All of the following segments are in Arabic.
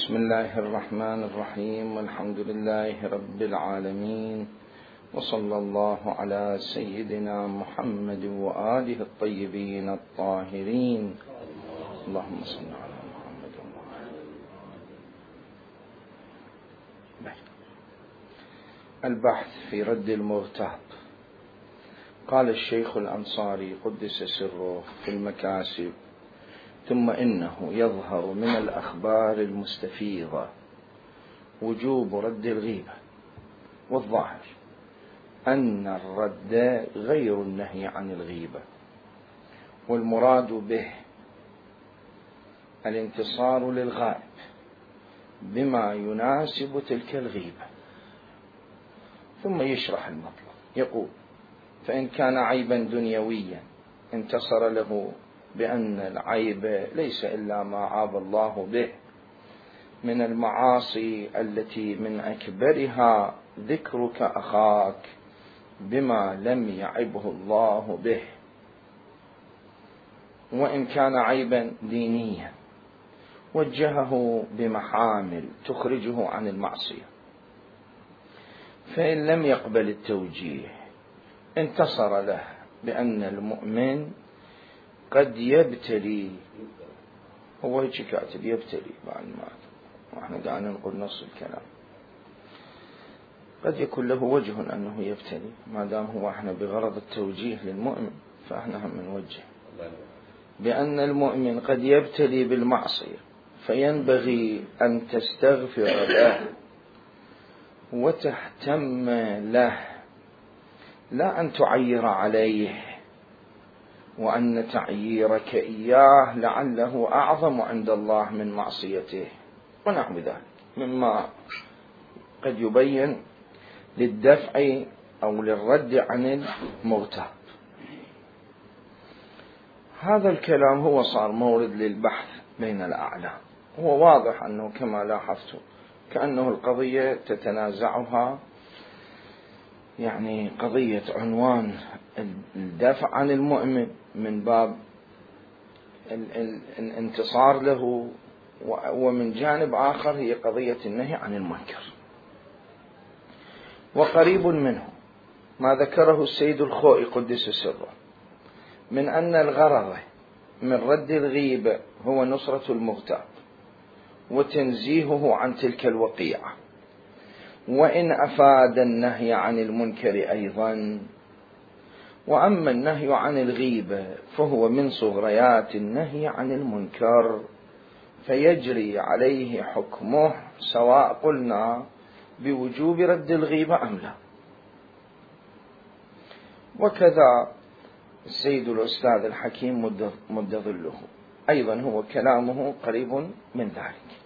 بسم الله الرحمن الرحيم، والحمد لله رب العالمين، وصلى الله على سيدنا محمد وآله الطيبين الطاهرين. اللهم صل على محمد وآله. البحث في رد المغتاب. قال الشيخ الأنصاري قدس سره في المكاسب: ثم إنه يظهر من الأخبار المستفيضة وجوب رد الغيبة، والظاهر أن الرد غير النهي عن الغيبة، والمراد به الانتصار للغائب بما يناسب تلك الغيبة. ثم يشرح المطلب، يقول: فإن كان عيبا دنيويا انتصر له بأن العيب ليس إلا ما عاب الله به من المعاصي التي من أكبرها ذكرك أخاك بما لم يعبه الله به. وإن كان عيبا دينيا وجهه بمحامل تخرجه عن المعصية، فإن لم يقبل التوجيه انتصر له بأن المؤمن قد يبتلي، هو هيك كاتب يبتلي بعد ما واحنا قاعد نقول نص الكلام، قد يكون له وجه أنه يبتلي، ما دام هو احنا بغرض التوجيه للمؤمن فاحنا هم نوجه بأن المؤمن قد يبتلي بالمعصية، فينبغي أن تستغفر له وتهتم له، لا أن تعير عليه، وأن تعييرك إياه لعله أعظم عند الله من معصيته، ونحو ذلك مما قد يبين للدفع أو للرد عن المغتاب. هذا الكلام هو صار مورد للبحث بين الأعلام. هو واضح أنه كما لاحظت كأنه القضية تتنازعها، يعني قضية عنوان الدفع عن المؤمن من باب الانتصار له، ومن جانب آخر هي قضية النهي عن المنكر. وقريب منه ما ذكره السيد الخوئي قدس سره من أن الغرض من رد الغيبة هو نصرة المغتاب وتنزيهه عن تلك الوقيعة، وإن أفاد النهي عن المنكر أيضا. وأما النهي عن الغيبة فهو من صغريات النهي عن المنكر، فيجري عليه حكمه سواء قلنا بوجوب رد الغيبة أم لا. وكذا السيد الأستاذ الحكيم مد ظله أيضا هو كلامه قريب من ذلك.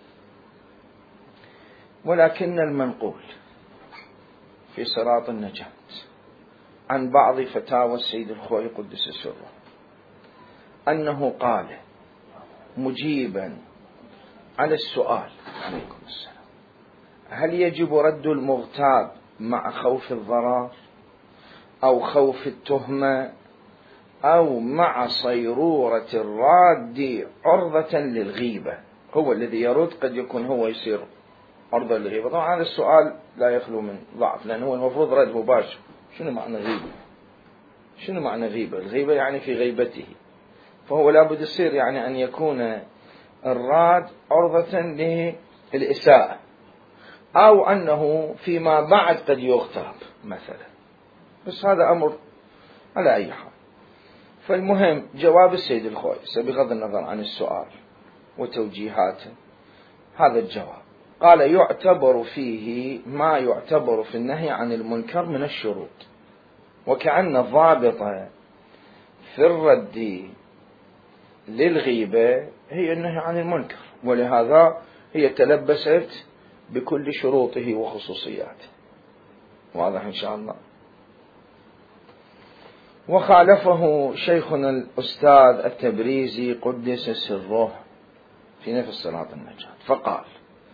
ولكن المنقول في صراط النجاة عن بعض فتاوى السيد الخوئي قدس سره أنه قال مجيبا على السؤال: عليكم السلام، هل يجب رد المغتاب مع خوف الضرر أو خوف التهمة أو مع صيرورة الراد عرضة للغيبة؟ هو الذي يرد قد يكون هو يصير عرضة للغيبة. طبعا هذا السؤال لا يخلو من ضعف، لأنه هو المفروض رد مباشر. شنو معنى غيبة؟ شنو معنى غيبة؟ الغيبة يعني في غيبته، فهو لابد يصير يعني أن يكون الراد عرضة للإساءة، أو أنه فيما بعد قد يغتاب مثلا. بس هذا أمر على أي حال. فالمهم جواب السيد الخوئي بغض النظر عن السؤال وتوجيهاته، هذا الجواب. قال: يعتبر فيه ما يعتبر في النهي عن المنكر من الشروط، وكأن الضابط في الرد للغيبة هي النهي عن المنكر، ولهذا هي تلبست بكل شروطه وخصوصياته. واضح إن شاء الله. وخالفه شيخنا الأستاذ التبريزي قدس سره في نفس صراط النجاة، فقال: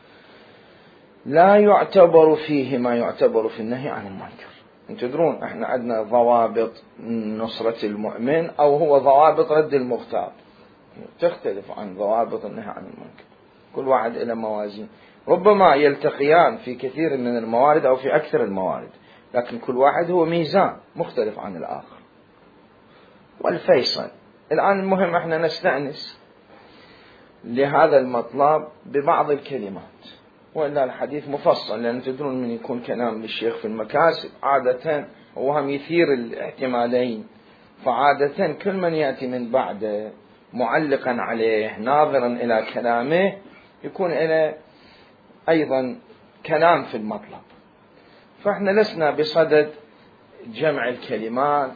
لا يعتبر فيه ما يعتبر في النهي عن المنكر. انتم تدرون احنا عندنا ضوابط نصرة المؤمن أو هو ضوابط رد المغتاب، تختلف عن ضوابط النهي عن المنكر. كل واحد إلى موازين، ربما يلتقيان في كثير من الموارد أو في أكثر الموارد، لكن كل واحد هو ميزان مختلف عن الآخر. والفيصل الآن المهم احنا نستأنس لهذا المطلب ببعض الكلمات، وإلا الحديث مفصل، لأن تدرون من يكون كلام للشيخ في المكاسب عادة هو هم يثير الاحتمالين، فعادة كل من يأتي من بعده معلقا عليه ناظرا إلى كلامه يكون إلى أيضا كلام في المطلب. فإحنا لسنا بصدد جمع الكلمات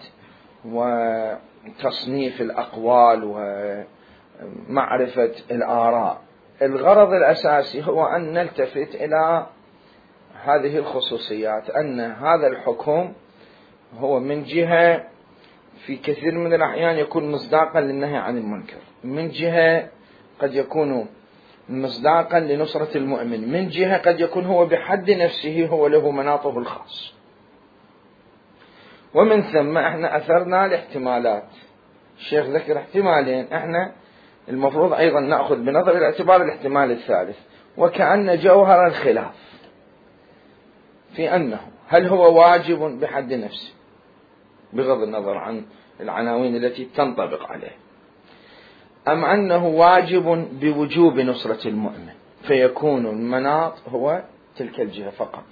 وتصنيف الأقوال ومعرفة الآراء. الغرض الأساسي هو أن نلتفت إلى هذه الخصوصيات، أن هذا الحكم هو من جهة في كثير من الأحيان يكون مصداقا للنهي عن المنكر، من جهة قد يكون مصداقا لنصرة المؤمن، من جهة قد يكون هو بحد نفسه هو له مناطه الخاص. ومن ثم احنا أثرنا الاحتمالات، الشيخ ذكر احتمالين، احنا المفروض أيضا نأخذ بنظر الاعتبار الاحتمال الثالث، وكأن جوهر الخلاف في أنه هل هو واجب بحد نفسه بغض النظر عن العناوين التي تنطبق عليه، أم أنه واجب بوجوب نصرة المؤمن فيكون المناط هو تلك الجهة فقط،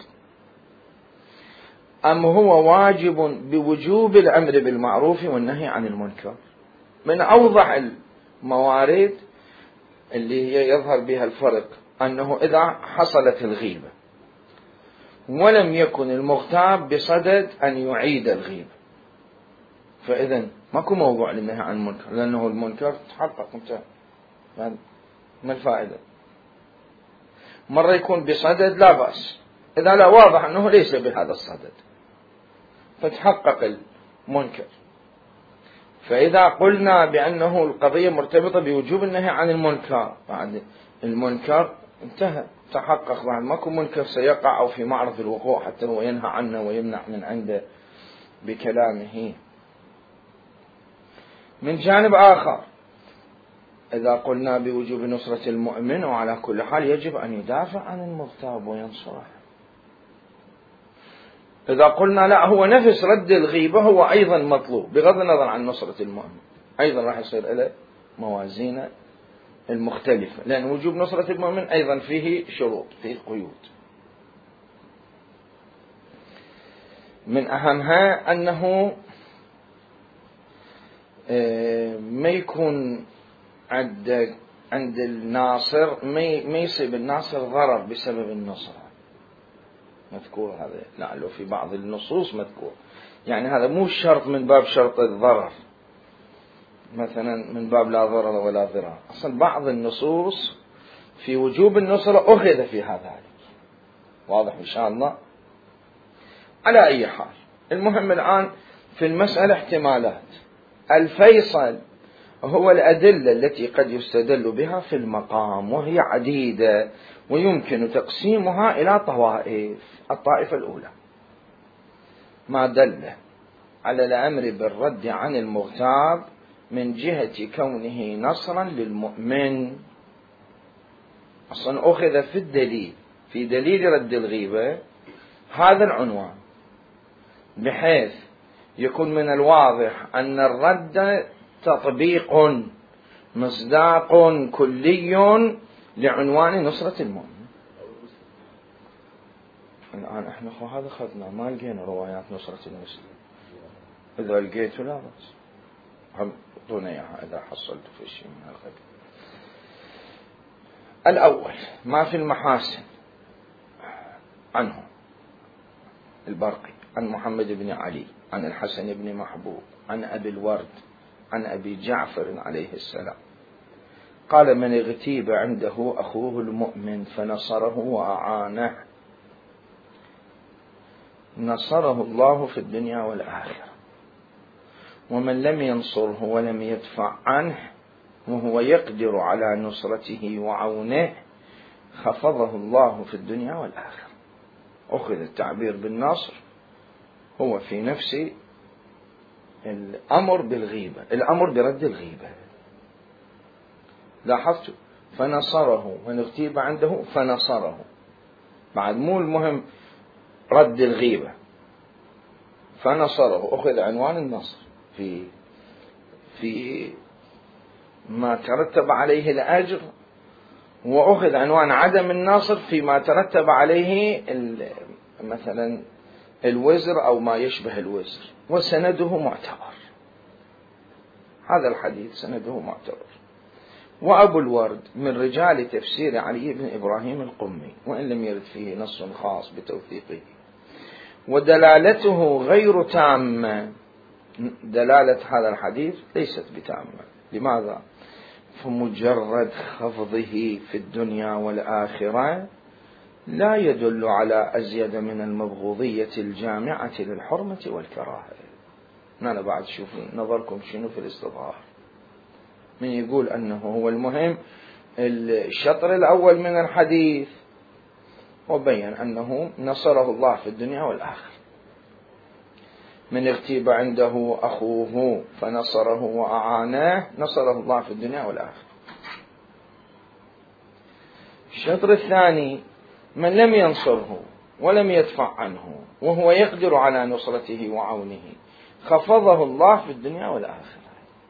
أم هو واجب بوجوب الأمر بالمعروف والنهي عن المنكر. من أوضح الموارد اللي هي يظهر بها الفرق أنه إذا حصلت الغيبة ولم يكن المغتاب بصدد أن يعيد الغيبة، فإذن ماكو موضوع للنهي عن المنكر، لأنه المنكر تحقق انتهى، ما الفائدة؟ مرة يكون بصدد لا بأس، إذا لا واضح أنه ليس بهذا الصدد فتحقق المنكر. فإذا قلنا بأنه القضية مرتبطة بوجوب النهي عن المنكر، بعد المنكر انتهى تحقق، بعد ماكو منكر سيقع أو في معرض الوقوع حتى هو ينهى عنه ويمنع من عنده بكلامه. من جانب آخر إذا قلنا بوجوب نصرة المؤمن، وعلى كل حال يجب أن يدافع عن المغتاب وينصره. إذا قلنا لا، هو نفس رد الغيبة هو أيضا مطلوب بغض النظر عن نصرة المؤمن، أيضا راح يصير له موازين المختلفة، لأن وجوب نصرة المؤمن أيضا فيه شروط، فيه قيود. من أهمها أنه ما يكون عند الناصر ما يصيب الناصر ضرر بسبب النصرة، مذكور هذا لعله في بعض النصوص مذكور، يعني هذا مو شرط من باب شرط الضرر، مثلا من باب لا ضرر ولا ضرار، أصلا بعض النصوص في وجوب النصرة أخذ فيها ذلك، واضح إن شاء الله. على أي حال المهم الآن في المسألة احتمالات، الفيصل هو الأدلة التي قد يستدل بها في المقام، وهي عديدة ويمكن تقسيمها إلى طوائف. الطائفة الأولى ما دل على الأمر بالرد عن المغتاب من جهة كونه نصرا للمؤمن، أصلا أخذ في الدليل، في دليل رد الغيبة هذا العنوان، بحيث يكون من الواضح أن الرد تطبيق مصداق كلي لعنوان نصرة المؤمن. الآن احنا هذا خذنا، ما لقينا روايات نصرة المسلم، إذا لقيته لا بس هم دون إياها إذا حصلت في شيء من الغد. الأول ما في المحاسن عنه البرقي عن محمد بن علي عن الحسن بن محبوب عن أبي الورد عن أبي جعفر عليه السلام قال: من اغتيب عنده أخوه المؤمن فنصره وأعانه نصره الله في الدنيا والآخرة، ومن لم ينصره ولم يدفع عنه وهو يقدر على نصرته وعونه خفضه الله في الدنيا والآخرة. أخذ التعبير بالنصر هو في نفس الأمر بالغيبة، الأمر برد الغيبة. لاحظتوا فنصره، من اغتيب عنده فنصره. بعد مو المهم رد الغيبة، فنصره أخذ عنوان النصر في ما ترتب عليه الأجر، وأخذ عنوان عدم النصر فيما ترتب عليه مثلا الوزر أو ما يشبه الوزر، وسنده معتبر. هذا الحديث سنده معتبر. وأبو الورد من رجال تفسير علي بن إبراهيم القمي، وإن لم يرد فيه نص خاص بتوثيقه، ودلالته غير تامة. دلالة هذا الحديث ليست بتامة. لماذا؟ فمجرد خفضه في الدنيا والآخرة لا يدل على أزيد من المبغوضية الجامعة للحرمة والكراهة. أنا بعد شوفوا نظركم شنو في الاستظهار. من يقول أنه هو المهم الشطر الأول من الحديث، وبين أنه نصره الله في الدنيا والآخرة. من اغتيب عنده أخوه فنصره وأعاناه، نصره الله في الدنيا والآخرة. الشطر الثاني: من لم ينصره ولم يدفع عنه وهو يقدر على نصرته وعونه، خفضه الله في الدنيا والآخرة.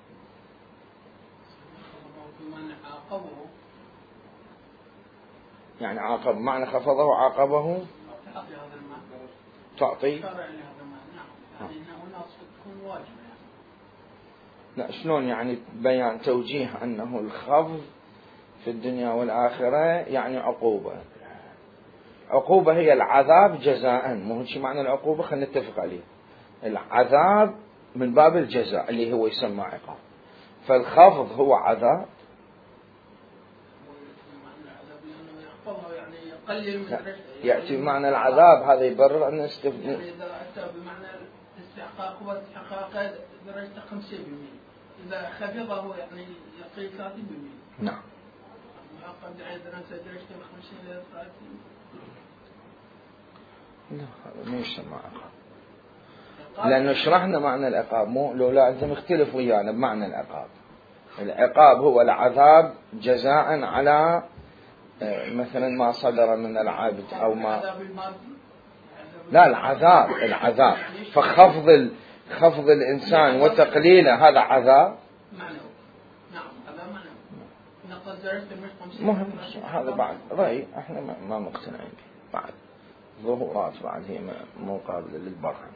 يعني عاقب، معنى خفضه عاقبه، تعطي. لا، شلون يعني بيان توجيه أنه الخفض في الدنيا والآخرة يعني عقوبة. عقوبة هي العذاب جزاء، مو شيء معنى العقوبة، خلينا نتفق عليه. العذاب من باب الجزاء اللي هو يسمى عقاب، فالخفض هو عذاب. يأتي بمعنى العذاب، هذا يبرر أن نستفيد. يعني إذا أتى بمعنى الاستحقاق واستحقاق درجة 5%، إذا خفضه يعني يقي 30%. نعم. قد درجة 50 إلى 30. لا، هذا ما يسمى عقاب، لأنه شرحنا معنى العقاب. مو لولا أنت مختلف ويانا بمعنى العقاب. العقاب هو العذاب جزاء على مثلا ما صدر من العبد أو ما. لا، العذاب فخفض الإنسان وتقليله هذا عذاب. نعم، هذا معنى. مهم هذا بعد رأي احنا ما مقتنعين به. بعد ظهورات بعد هي مو قابلة للبرهنة.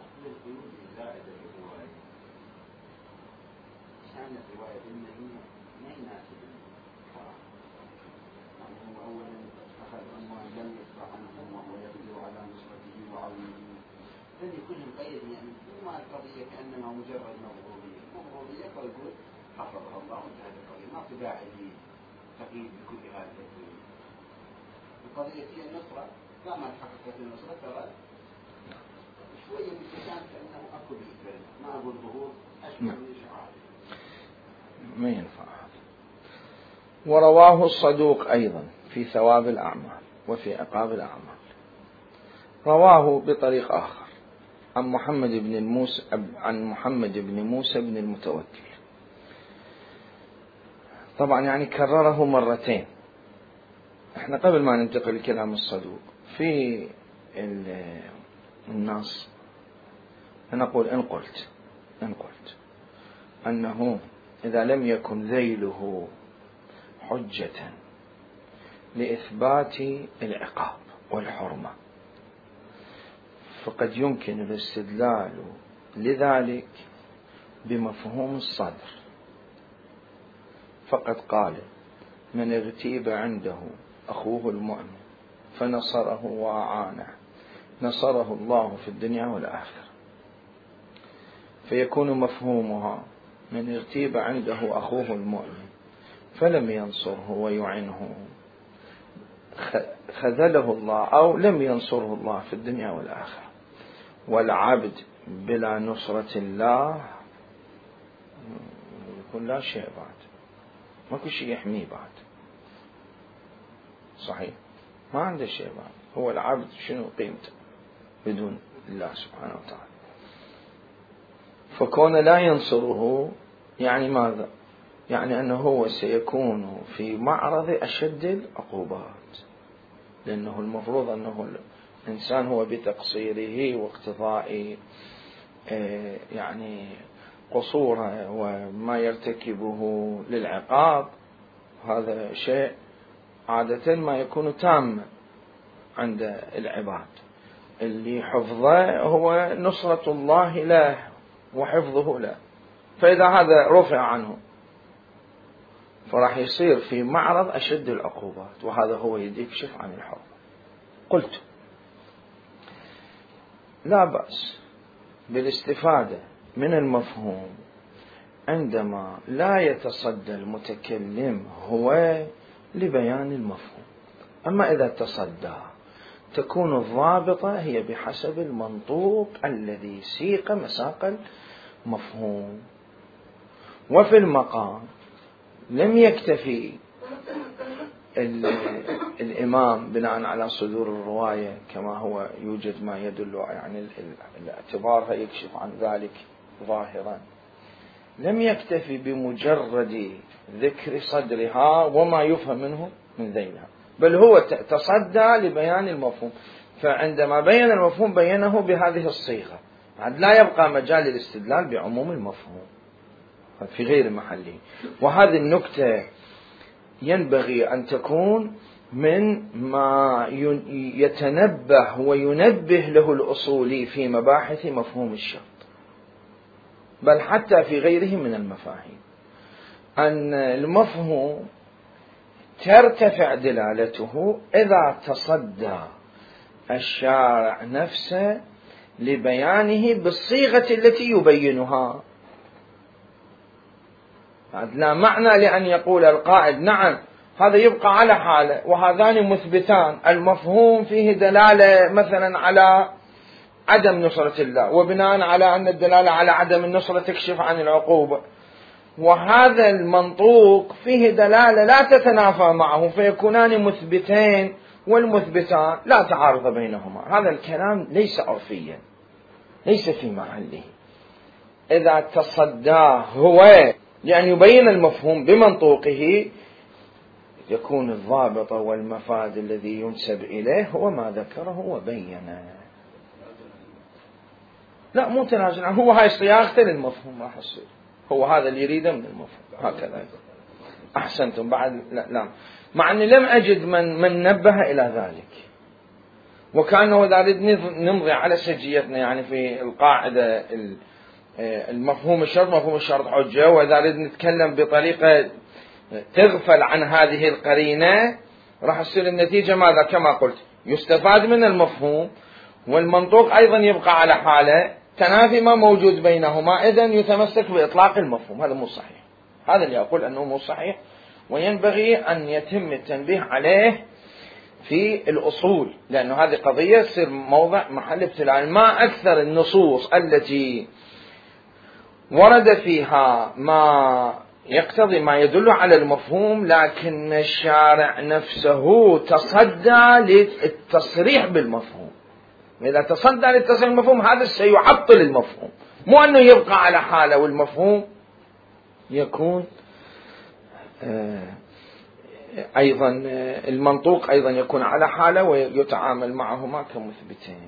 الذي يكون مقيد يعني ما القضية كأنما مجرد مغرورية فيقول حفظها الله وانتهت القضية، ما في داعي لتقييد بكل هذا. القضية هي النصرة، لا ما تحققت النصرة ترى شوية بالكشان كأنه أكو بإثبات، ما أقول ظهور أشبه من إشعار، ما ينفع. ورواه الصدوق أيضا في ثواب الأعمال وفي عقاب الأعمال. رواه بطريق آخر عن محمد بن موسى بن المتوكل. طبعا يعني كرره مرتين. احنا قبل ما ننتقل لكلام الصدوق في النص نقول إن قلت أنه إذا لم يكن ذيله حجة لإثبات العقاب والحرمة، فقد يمكن الاستدلال لذلك بمفهوم الصدر. فقد قال: من اغتيب عنده أخوه المؤمن فنصره وأعانه، نصره الله في الدنيا والآخرة. فيكون مفهومها: من اغتيب عنده أخوه المؤمن فلم ينصره ويعنه، خذله الله أو لم ينصره الله في الدنيا والآخرة. والعبد بلا نصرة الله يكون لا شيء بعد، ما كل شيء يحميه بعد. صحيح، ما عنده شيء بعد. هو العبد شنو قيمته بدون الله سبحانه وتعالى؟ فكون لا ينصره يعني ماذا؟ يعني أنه هو سيكون في معرض أشد العقوبات، لأنه المفروض أنه الإنسان هو بتقصيره واقتضاء يعني قصوره وما يرتكبه للعقاب، هذا شيء عادة ما يكون تاما عند العباد، اللي حفظه هو نصرة الله له وحفظه له، فإذا هذا رفع عنه فراح يصير في معرض أشد العقوبات، وهذا هو يكشف عن الحرمة. قلت لا بأس بالاستفادة من المفهوم عندما لا يتصدى المتكلم هو لبيان المفهوم، أما إذا تصدى تكون الضابطة هي بحسب المنطوق الذي سيق مساق المفهوم. وفي المقام لم يكتفي الإمام بناء على صدور الرواية كما هو يوجد ما يدل، يعني الاعتبار يكشف عن ذلك ظاهرا، لم يكتفي بمجرد ذكر صدرها وما يفهم منه من ذيلها، بل هو تصدى لبيان المفهوم، فعندما بين المفهوم بينه بهذه الصيغة، لا يبقى مجال للاستدلال بعموم المفهوم في غير محله. وهذه النكتة ينبغي أن تكون من ما يتنبه وينبه له الأصولي في مباحث مفهوم الشرط، بل حتى في غيره من المفاهيم، أن المفهوم ترتفع دلالته إذا تصدى الشارع نفسه لبيانه بالصيغة التي يبينها. لا معنى لأن يقول القائد نعم هذا يبقى على حاله وهذان مثبتان، المفهوم فيه دلالة مثلا على عدم نصرة الله، وبناء على أن الدلالة على عدم النصرة تكشف عن العقوبة، وهذا المنطوق فيه دلالة لا تتنافى معه، فيكونان مثبتين والمثبتان لا تعارض بينهما. هذا الكلام ليس عرفيا، ليس في محله. إذا تصداه هو يعني يبين المفهوم بمنطوقه، يكون الضابط والمفاد الذي ينسب إليه هو ما ذكره وبينه. لا مو تنازل، هو هاي صياغته للمفهوم راح يصير، هو هذا اللي يريده من المفهوم هكذا. أحسنتم بعد. لا مع أني لم أجد من نبه إلى ذلك، وكأنه إذا نمضي على سجيتنا يعني في القاعدة المفهوم الشرط مفهوم الشرط حجة، وإذا نتكلم بطريقة تغفل عن هذه القرينة راح تصير النتيجة ماذا؟ كما قلت يستفاد من المفهوم والمنطوق أيضا يبقى على حاله، تنافي ما موجود بينهما، إذن يتمسك بإطلاق المفهوم. هذا مو صحيح، هذا اللي أقول أنه مو صحيح، وينبغي أن يتم التنبيه عليه في الأصول، لأنه هذه قضية تصير موضع محل ابتلاء. ما أكثر النصوص التي ورد فيها ما يقتضي ما يدل على المفهوم، لكن الشارع نفسه تصدى للتصريح بالمفهوم. إذا تصدى للتصريح بالمفهوم هذا سيعطل المفهوم، مو أنه يبقى على حاله والمفهوم يكون أيضا المنطوق أيضا يكون على حاله ويتعامل معهما كمثبتين.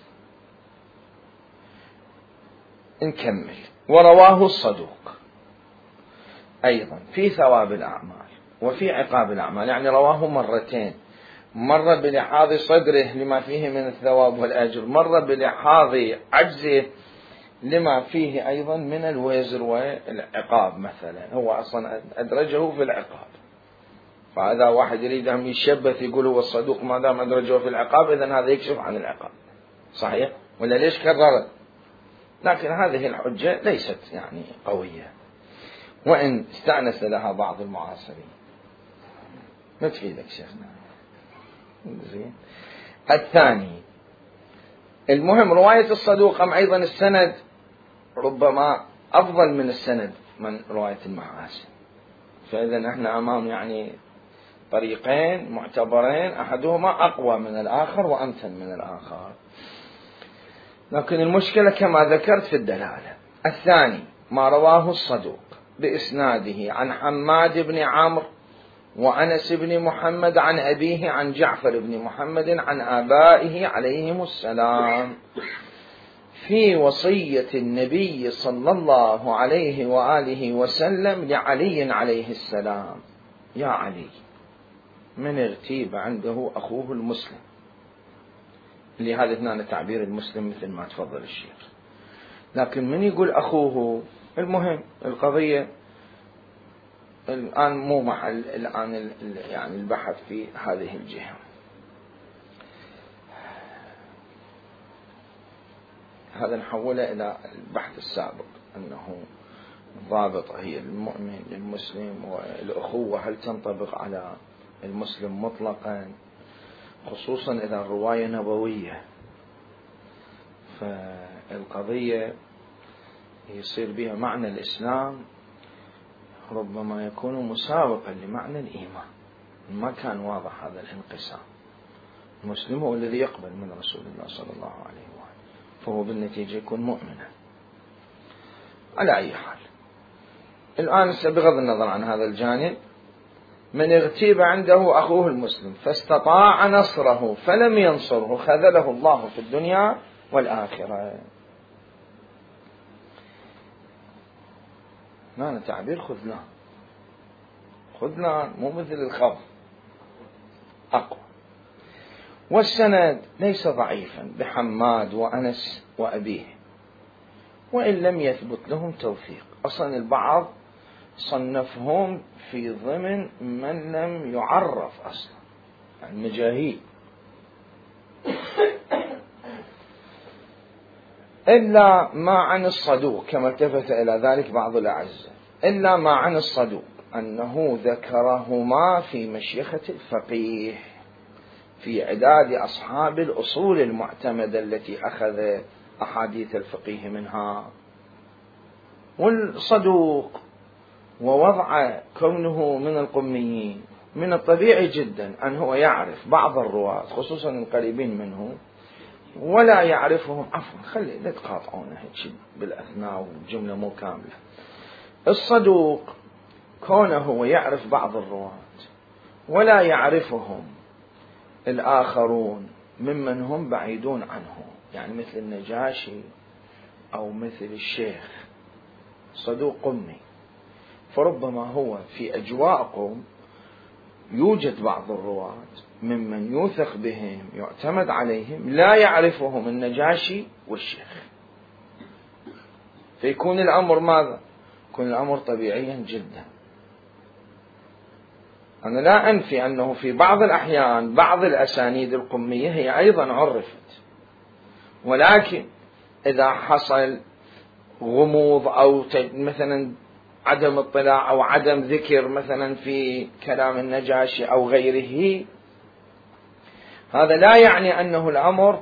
نكمل. ورواه الصدوق أيضا في ثواب الأعمال وفي عقاب الأعمال، يعني رواه مرتين، مرة بلحاظ صدره لما فيه من الثواب والأجر، مرة بلحاظ عجزه لما فيه أيضا من الوزر والعقاب. مثلا هو أصلا أدرجه في العقاب، فهذا واحد يريد أن يشبث يقول هو الصدوق ما دام أدرجه في العقاب إذن هذا يكشف عن العقاب، صحيح ولا ليش كررت؟ لكن هذه الحجة ليست يعني قوية، وإن استأنس لها بعض المعاصرين. ما تفيدك شيخنا. زين. الثاني المهم رواية الصدوق أيضا السند ربما أفضل من السند من رواية المحاسن، فإذا نحن أمام يعني طريقين معتبرين، أحدهما أقوى من الآخر وأمتن من الآخر، لكن المشكلة كما ذكرت في الدلالة. الثاني ما رواه الصدوق بإسناده عن حماد بن عمرو وأنس بن محمد عن أبيه عن جعفر بن محمد عن آبائه عليهم السلام في وصية النبي صلى الله عليه وآله وسلم لعلي عليه السلام: يا علي، من اغتيب عنده أخوه المسلم. لهذا هنا تعبير المسلم مثل ما تفضل الشيخ، لكن من يقول أخوه، المهم القضية الآن مو محل الآن يعني البحث في هذه الجهة. هذا نحوله إلى البحث السابق، أنه ضابط هي المؤمن للمسلم، والأخوة هل تنطبق على المسلم مطلقا، خصوصا إذا الرواية نبوية، فالقضية يصير بها معنى الإسلام ربما يكون مساوقا لمعنى الإيمان. ما كان واضح هذا الانقسام. المسلم هو الذي يقبل من رسول الله صلى الله عليه وآله، فهو بالنتيجة يكون مؤمنا. على أي حال، الآن بغض النظر عن هذا الجانب، من اغتيب عنده أخوه المسلم فاستطاع نصره فلم ينصره خذله الله في الدنيا والآخرة. هذا تعبير خذلان، خذلان مو مثل الخوف، أقوى. والسند ليس ضعيفا بحماد وأنس وأبيه، وإن لم يثبت لهم توثيق. أصلا البعض صنفهم في ضمن من لم يعرف أصلا، يعني مجاهيل، إلا ما عن الصدوق كما التفت إلى ذلك بعض الأعزة، إلا ما عن الصدوق أنه ذكرهما في مشيخة الفقيه في عداد أصحاب الأصول المعتمدة التي أخذ أحاديث الفقيه منها. والصدوق ووضع كونه من القميين من الطبيعي جدا أنه يعرف بعض الرواة خصوصا القريبين منه ولا يعرفهم. عفوا، خلي لا تقاطعونه بالأثناء والجملة مو كاملة. الصدوق كونه يعرف بعض الرواة ولا يعرفهم الآخرون ممن هم بعيدون عنه، يعني مثل النجاشي أو مثل الشيخ، صدوق قمي، فربما هو في أجواء قوم يوجد بعض الرواة ممن يوثق بهم يعتمد عليهم لا يعرفهم النجاشي والشيخ، فيكون الأمر ماذا؟ يكون الأمر طبيعيا جدا. أنا لا أنفي أنه في بعض الأحيان بعض الأسانيد القمية هي أيضا عرفت، ولكن إذا حصل غموض أو مثلا عدم اطلاع أو عدم ذكر مثلا في كلام النجاشي أو غيره، هذا لا يعني أنه الأمر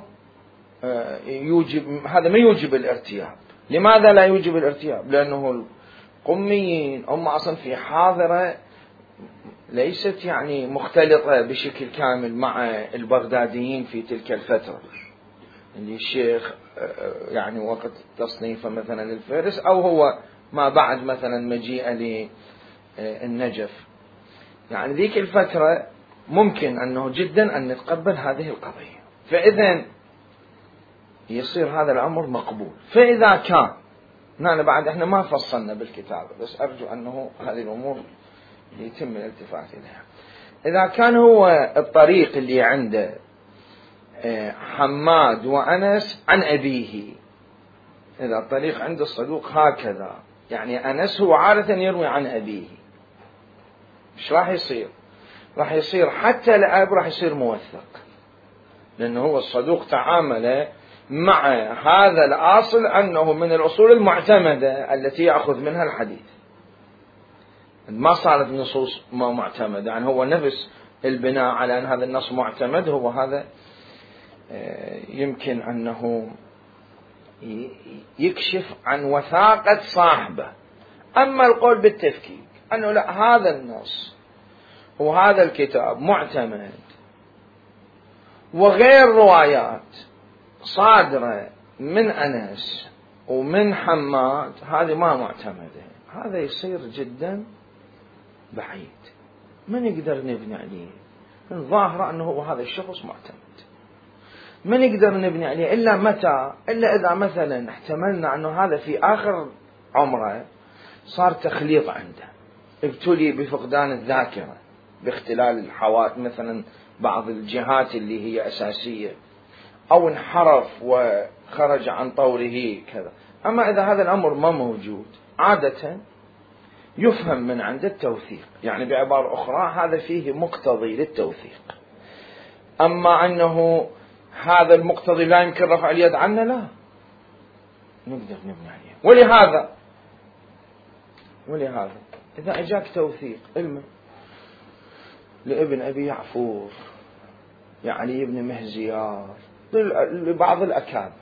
يوجب، هذا ما يوجب الارتياب. لماذا لا يوجب الارتياب؟ لأنه القميين هم أصلا في حاضرة ليست يعني مختلطة بشكل كامل مع البغداديين في تلك الفترة، اللي الشيخ يعني وقت تصنيفه مثلا الفارس أو هو ما بعد مثلا مجيء للنجف، يعني ذيك الفترة ممكن أنه جدا أن نتقبل هذه القضية، فإذا يصير هذا الأمر مقبول. فإذا كان بعد احنا ما فصلنا بالكتاب، بس أرجو أنه هذه الأمور يتم الالتفات إليها. إذا كان هو الطريق اللي عنده حماد وأنس عن أبيه، إذا الطريق عند الصدوق هكذا، يعني أنس هو عادة يروي عن أبيه، مش راح يصير؟ راح يصير حتى الأب راح يصير موثق، لأنه هو الصدوق تعامل مع هذا الأصل أنه من الأصول المعتمدة التي يأخذ منها الحديث، ما صارت نصوص ما معتمدة، يعني هو نفس البناء على أن هذا النص معتمد، هو هذا يمكن أنه يكشف عن وثاقة صاحبه. أما القول بالتفكيك أنه لا، هذا النص وهذا الكتاب معتمد وغير روايات صادرة من أنس ومن حماد هذه ما معتمدة، هذا يصير جدا بعيد، ما نقدر نبني عليه. الظاهرة أنه هذا الشخص معتمد، ما نقدر نبني عليه إلا متى؟ إلا إذا مثلا احتملنا أنه هذا في آخر عمره صار تخليط عنده، ابتلي بفقدان الذاكرة، باختلال الحواس مثلا بعض الجهات اللي هي أساسية، أو انحرف وخرج عن طوره كذا. أما إذا هذا الأمر ما موجود عادة يفهم من عند التوثيق، يعني بعبارة أخرى هذا فيه مقتضي للتوثيق. أما أنه هذا المقتضي لا يمكن رفع اليد عنه، لا نقدر نبني عليه. ولهذا إذا أجاك توثيق علم لابن أبي يعفور، يعني ابن مهزيار، لبعض الأكابر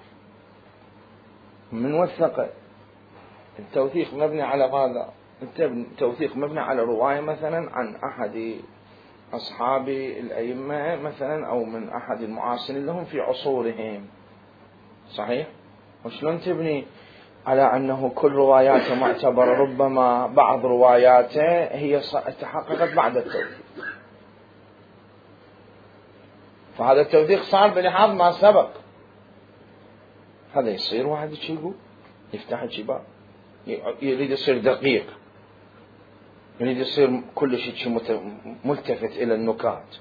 من وثقه، التوثيق مبني على ماذا؟ التوثيق مبني على رواية مثلا عن أحد أصحاب الأئمة مثلا، أو من أحد المعاصرين لهم في عصورهم، صحيح؟ وشلون تبني على أنه كل رواياته معتبرة؟ ربما بعض رواياته هي تحققت بعد التوثيق، فهذا التوثيق صار بلحاظ ما سبق. هذا يصير واحد يقول يفتح الشباب، يريد يصير دقيق، يريد يصير كل شيء ملتفت إلى النكات.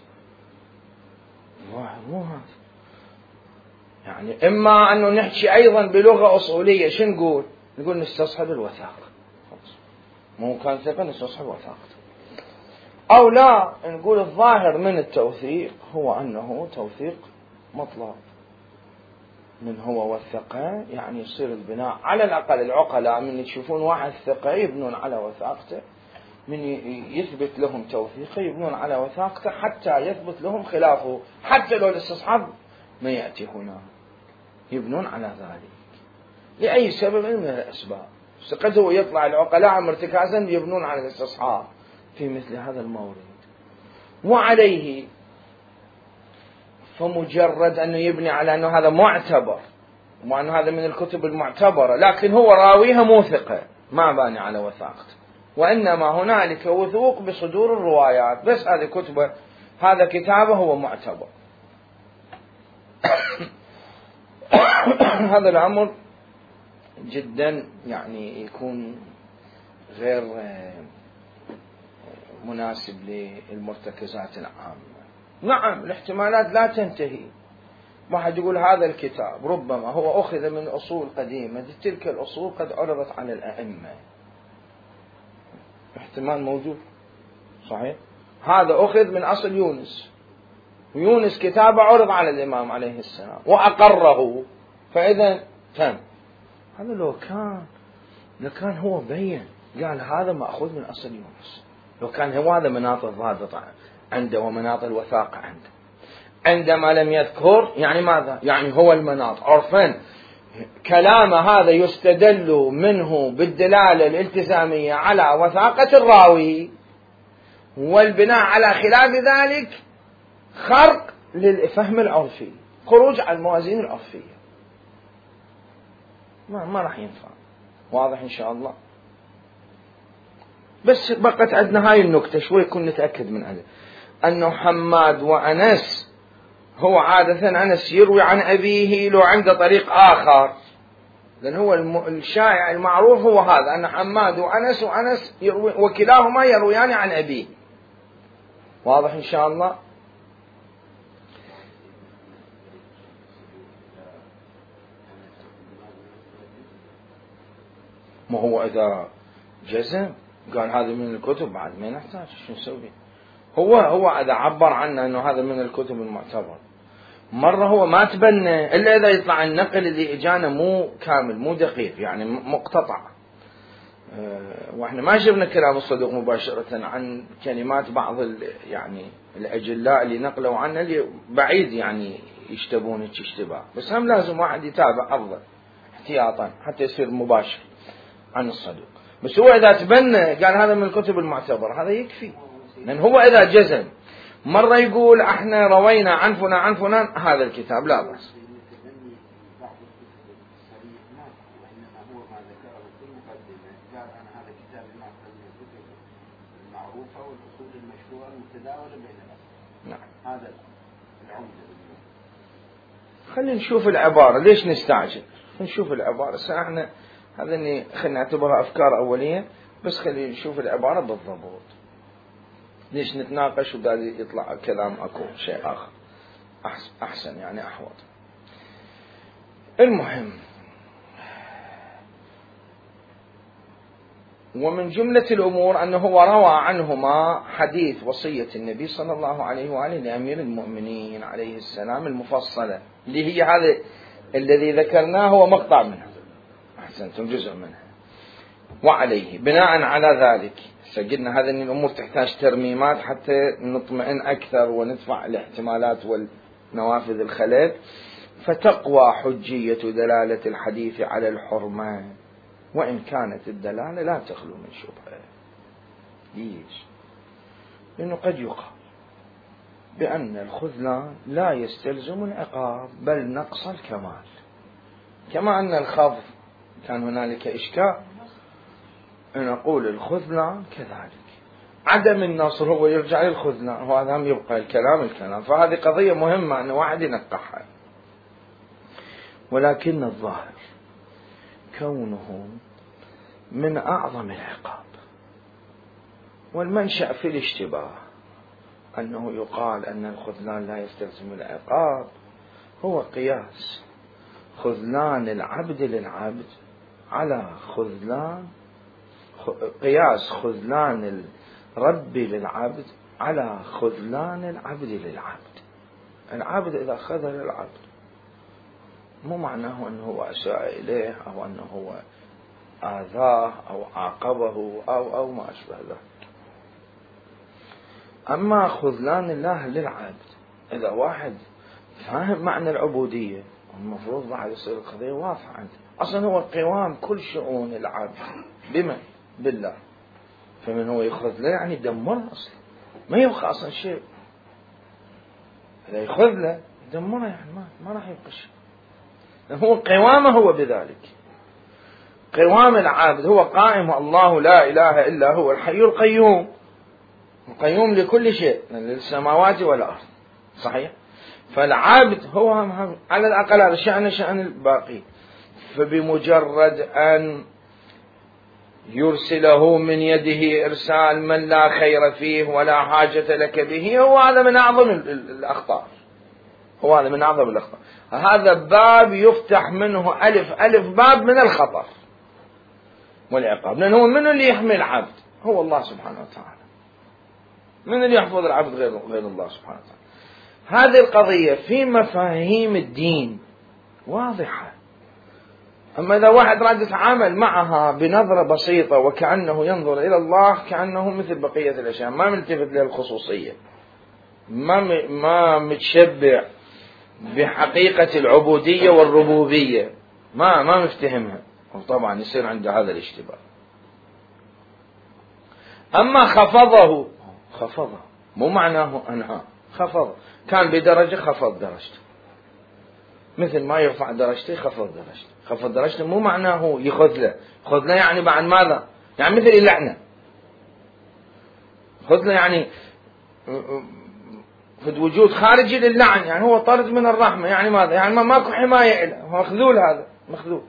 مو هذا. يعني إما أنه نحكي أيضا بلغة أصولية، شو نقول نستصحب الوثاقة، مو كان ثقة نستصحب وثاقته، أو لا نقول الظاهر من التوثيق هو أنه توثيق مطلق، من هو وثقه، يعني يصير البناء على الأقل العقلاء من يشوفون واحد ثقة يبنون على وثاقته، من يثبت لهم توثيقه يبنون على وثاقته حتى يثبت لهم خلافه، حتى لو الاستصحاب ما يأتي هنا يبنون على ذلك لأي سبب من الأسباب. قد هو يطلع العقلاء مرتكازا يبنون على الاستصحاب في مثل هذا المورد. وعليه فمجرد أنه يبني على أنه هذا معتبر وأنه هذا من الكتب المعتبرة، لكن هو راويها موثقة، ما باني على وثاقته، وإنما هنالك وثوق بصدور الروايات، بس هذه كتبه، هذا كتابه هو معتبر. هذا الأمر جدا يعني يكون غير مناسب للمرتكزات العامة. نعم الاحتمالات لا تنتهي، واحد يقول هذا الكتاب ربما هو أخذ من أصول قديمة، تلك الأصول قد عرضت على الأئمة، احتمال موجود، صحيح؟ هذا أخذ من أصل يونس، ويونس كتابه عرض على الإمام عليه السلام وأقره، فإذا تم. هذا لو كان هو بين قال هذا مأخوذ من أصل يونس، لو كان هو هذا مناط الضابط عنده ومناط الوثاقة عنده، عندما لم يذكر يعني ماذا؟ يعني هو المناط عرفا كلام هذا يستدل منه بالدلالة الالتزامية على وثاقة الراوي، والبناء على خلاف ذلك خرق للفهم العرفي، خروج عن الموازين العرفية، ما راح ينفع. واضح إن شاء الله؟ بس بقت عندنا هاي النكتة شوي كنا نتأكد من هذا، أنه حماد وأنس هو عادة أنس يروي عن أبيه لو عنده طريق آخر، لأن هو الشائع المعروف هو هذا، أن حماد وأنس يروي وكلاهما يرويان عن أبيه. واضح إن شاء الله؟ ما هو إذا جزم قال هذا من الكتب بعد ما نحتاج شو نسوي؟ هو إذا عبر عنه أنه هذا من الكتب المعتبر، مرة هو ما تبنى إلا إذا يطلع النقل اللي إجانا مو كامل مو دقيق، يعني مقتطع، وإحنا ما شفنا كلام الصدوق مباشرة عن كلمات بعض يعني الأجلاء اللي نقلوا عنه اللي بعيد يعني يشتبون اشتباه، بس هم لازم واحد يتابع أفضل احتياطا حتى يصير مباشر عن الصدوق. بس هو إذا تبنى قال هذا من الكتب المعتبرة هذا يكفي، لأن هو إذا جزم مرة يقول احنا روينا عن فلان هذا الكتاب لا بأس. هذا العمدة. خلينا نشوف العبارة، ليش نستعجل؟ نشوف العبارة. احنا هذا اللي خلينا نعتبرها أفكار أولية، بس خلينا نشوف العبارة بالضبط. ليش نتناقش وبعد يطلع كلام أكو شيء آخر أحسن يعني أحوط. المهم، ومن جملة الأمور أنه روى عنهما حديث وصية النبي صلى الله عليه وآله لأمير المؤمنين عليه السلام المفصلة، اللي هي هذا الذي ذكرناه هو مقطع منه، أحسنتم، جزء منه. وعليه بناء على ذلك سجلنا هذه الأمور تحتاج ترميمات حتى نطمئن أكثر وندفع الاحتمالات والنوافذ الخلل. فتقوى حجية دلالة الحديث على الحرمة، وإن كانت الدلالة لا تخلو من شبهة. ليش؟ لأنه قد يقال بأن الخذلان لا يستلزم العقاب بل نقص الكمال، كما أن الخفض كان هنالك إشكال، نقول الخذلان كذلك. عدم النصر هو يرجع للخذلان، وهذا هم يبقى الكلام. فهذه قضية مهمة أن واحد ينقحها. ولكن الظاهر كونه من أعظم العقاب، والمنشأ في الاشتباه أنه يقال أن الخذلان لا يستلزم العقاب، هو قياس خذلان العبد للعبد على قياس خذلان الرب للعبد على خذلان العبد للعبد. العبد إذا خذل العبد مو معناه أنه هو أساء إليه أو أنه هو آذاه أو عاقبه أو ما أشبه ذلك. أما خذلان الله للعبد، إذا واحد فاهم معنى العبودية المفروض بعد يصير القضية واضحة عنده. أصلا هو قوام كل شؤون العبد بمن؟ بالله. فمن هو يخذله يعني يدمره، أصلا ما يبقى أصلا شيء. إذا يخذله يدمره يعني ما راح يبقى شيء. هو قوامه هو بذلك. قوام العبد هو قائم الله لا إله إلا هو الحي القيوم، القيوم لكل شيء، للسماوات والأرض، صحيح؟ فالعبد هو على الأقل هذا شأن الباقي. فبمجرد أن يرسله من يده إرسال من لا خير فيه ولا حاجة لك به، هو هذا من أعظم الأخطار. هذا باب يفتح منه ألف باب من الخطر والعقاب، لأنه هو من اللي يحمي العبد؟ هو الله سبحانه وتعالى. من اللي يحفظ العبد غير الله سبحانه وتعالى؟ هذه القضية في مفاهيم الدين واضحة. أما إذا واحد راد يتعامل معها بنظرة بسيطة وكأنه ينظر إلى الله كأنه مثل بقية الأشياء، ما ملتفت للخصوصية، ما متشبع بحقيقة العبودية والربوبية، ما مفتهمها، وطبعا يصير عنده هذا الاشتباه. أما خفضه مو معناه أنها خفض، كان بدرجة خفض درجته، مثل ما يرفع درجته خفض درجته مو معناه يخذله يعني بعد ماذا؟ يعني مثل اللعنة، خذله يعني في وجود خارجي للعن، يعني هو طرد من الرحمة، يعني ماذا؟ يعني ماكو حماية له، هو مخذول، هذا مخذول.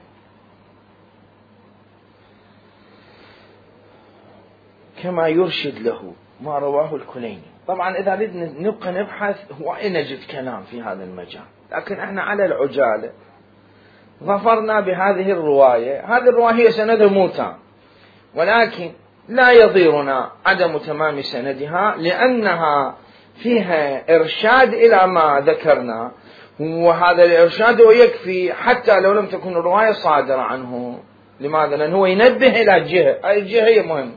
كما يرشد له ما رواه الكليني. طبعا إذا ردنا نبقى نبحث وإن نجد كلام في هذا المجال، لكن احنا على العجالة ظفرنا بهذه الرواية. هذه الرواية سندها مو تام، ولكن لا يضيرنا عدم تمام سندها، لأنها فيها إرشاد إلى ما ذكرنا، وهذا الإرشاد يكفي حتى لو لم تكن الرواية صادرة عنه. لماذا؟ لأنه هو ينبه إلى الجهة، هذه الجهة هي مهمة.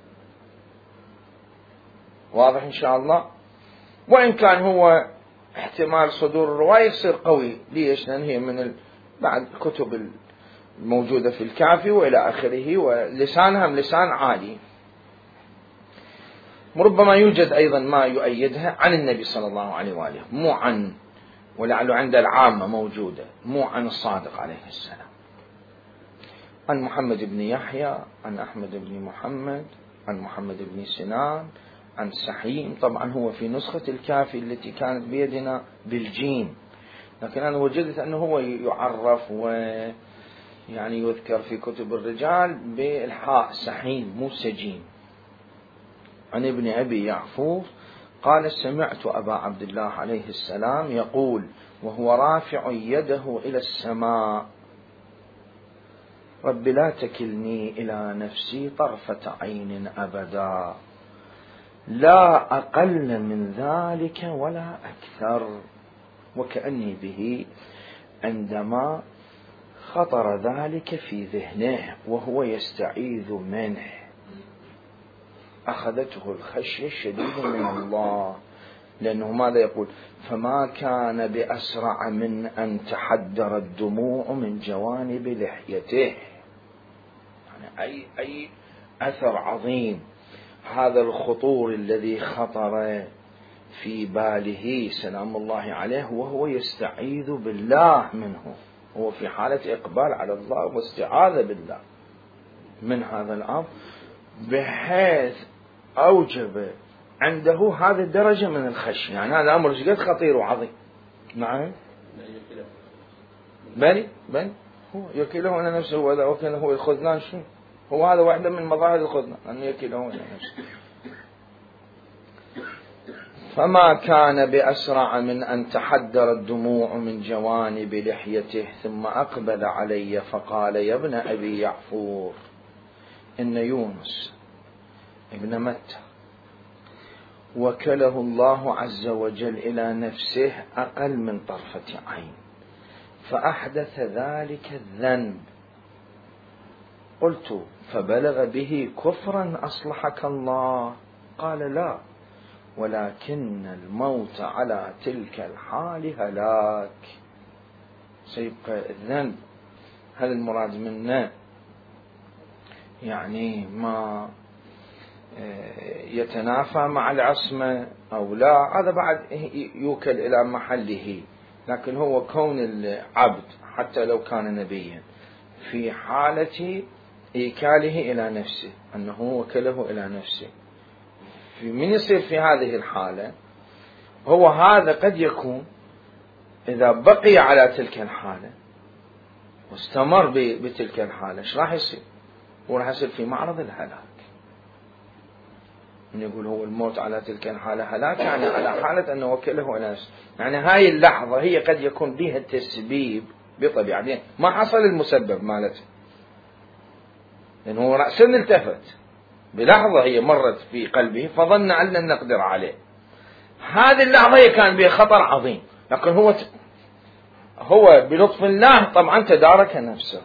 واضح إن شاء الله. وإن كان هو احتمال صدور الرواية يصير قوي. ليش؟ لأن هي من بعد الكتب الموجودة في الكافي وإلى آخره، ولسانها لسان عالي. وربما يوجد أيضا ما يؤيدها عن النبي صلى الله عليه وآله، مو عن، ولعله عند العامة موجودة، مو عن الصادق عليه السلام. عن محمد بن يحيى، عن أحمد بن محمد، عن محمد بن سنان، عن سحيم. طبعا هو في نسخة الكافي التي كانت بيدنا بالجيم، لكن أنا وجدت أنه هو يعرف ويعني يذكر في كتب الرجال بالحاء سحيم مو سجيم. عن ابن أبي يعفور قال سمعت أبا عبد الله عليه السلام يقول وهو رافع يده إلى السماء رب لا تكلني إلى نفسي طرفة عين أبدا، لا أقل من ذلك ولا أكثر. وكأني به عندما خطر ذلك في ذهنه وهو يستعيذ منه أخذته الخشية الشديدة من الله، لأنه ماذا يقول؟ فما كان بأسرع من أن تحدر الدموع من جوانب لحيته. يعني أي أثر عظيم هذا الخطور الذي خطر في باله سلام الله عليه وهو يستعيذ بالله منه، هو في حالة إقبال على الله واستعاذة بالله من هذا الأمر، بحيث أوجب عنده هذه الدرجة من الخشية. يعني هذا أمر جد خطير وعظيم. نعم بني هو يكله إلى نفسه، وإذا وكله هو الخذلان شو هو هذا واحدة من مظاهر الخذلان أن يكله إلى نفسه. فما كان بأسرع من أن تحدر الدموع من جوانب لحيته ثم أقبل علي فقال يا ابن أبي يعفور إن يونس ابن متى وكله الله عز وجل إلى نفسه أقل من طرفة عين فأحدث ذلك الذنب. قلت فبلغ به كفرا أصلحك الله؟ قال لا، ولكن الموت على تلك الحال هلاك. سيبقى الذنب هذا المراد منه يعني ما يتنافى مع العصمة أو لا، هذا بعد يوكل إلى محله. لكن هو كون العبد حتى لو كان نبيا في حالة إيكاله إلى نفسه أنه وكله إلى نفسه، من يصير في هذه الحالة هو هذا قد يكون إذا بقي على تلك الحالة واستمر بتلك الحالة ايش راح يصير؟ هو راح يصير في معرض الهلاك. من يقول هو الموت على تلك الحالة هلاك، يعني على حالة أنه وكله إلى نفسه، يعني هاي اللحظة هي قد يكون بها التسبيب بطبيعة، يعني ما حصل المسبب مالته لأنه رأسا التفت بلحظة هي مرت في قلبه فظن أن لن نقدر عليه. هذه اللحظة هي كان بها خطر عظيم، لكن هو بلطف الله طبعا تدارك نفسه.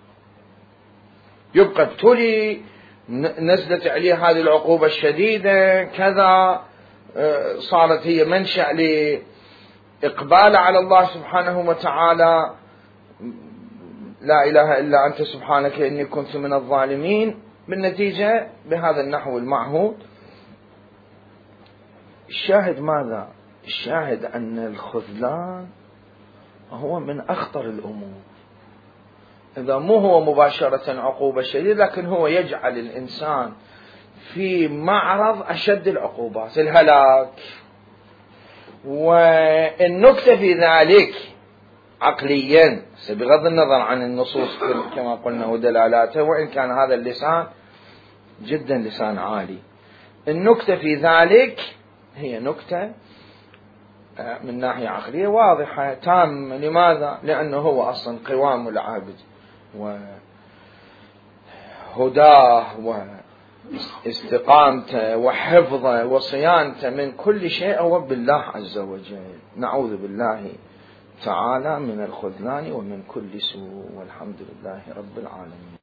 يبقى ابتلي نزلت عليه هذه العقوبة الشديدة كذا، صارت هي منشأ لإقبال على الله سبحانه وتعالى، لا إله إلا أنت سبحانك إني كنت من الظالمين، بالنتيجة بهذا النحو المعهود. الشاهد ماذا؟ الشاهد أن الخذلان هو من أخطر الأمور، إذا مو هو مباشرة عقوبة شديدة، لكن هو يجعل الإنسان في معرض أشد العقوبات الهلاك. والنكتة في ذلك عقليا بغض النظر عن النصوص كما قلنا ودلالاتها، وإن كان هذا اللسان جدا لسان عالي، النكتة في ذلك هي نكتة من ناحية عقلية واضحة تامة. لماذا؟ لأنه هو أصلا قوام العابد وهداه واستقامته وحفظه وصيانته من كل شيء هو بالله عز وجل. نعوذ بالله تعالى من الخذلان ومن كل سوء، والحمد لله رب العالمين.